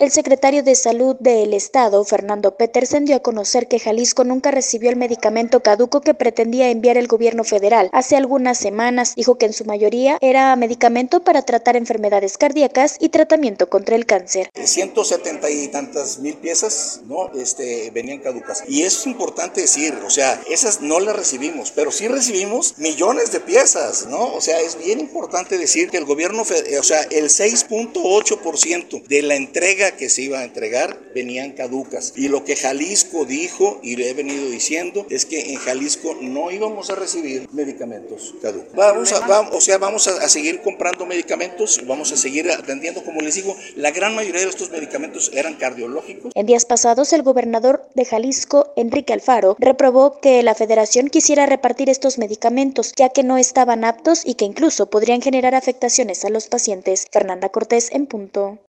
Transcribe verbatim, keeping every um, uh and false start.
El secretario de Salud del Estado, Fernando Petersen, dio a conocer que Jalisco nunca recibió el medicamento caduco que pretendía enviar el gobierno federal hace algunas semanas. Dijo que en su mayoría era medicamento para tratar enfermedades cardíacas y tratamiento contra el cáncer. ciento setenta y tantas mil piezas, ¿no? Este, venían caducas. Y eso es importante decir, o sea, esas no las recibimos, pero sí recibimos millones de piezas, ¿no? O sea, es bien importante decir que el gobierno, o sea, el seis punto ocho por ciento de la entrega que se iba a entregar venían caducas. Y lo que Jalisco dijo, y le he venido diciendo, es que en Jalisco no íbamos a recibir medicamentos caducos. Vamos a, vamos, o sea, vamos a, a seguir comprando medicamentos, vamos a seguir atendiendo, como les digo, la gran mayoría de estos medicamentos eran cardiológicos. En días pasados, el gobernador de Jalisco, Enrique Alfaro, reprobó que la federación quisiera repartir estos medicamentos, ya que no estaban aptos y que incluso podrían generar afectaciones a los pacientes. Fernanda Cortés, en punto.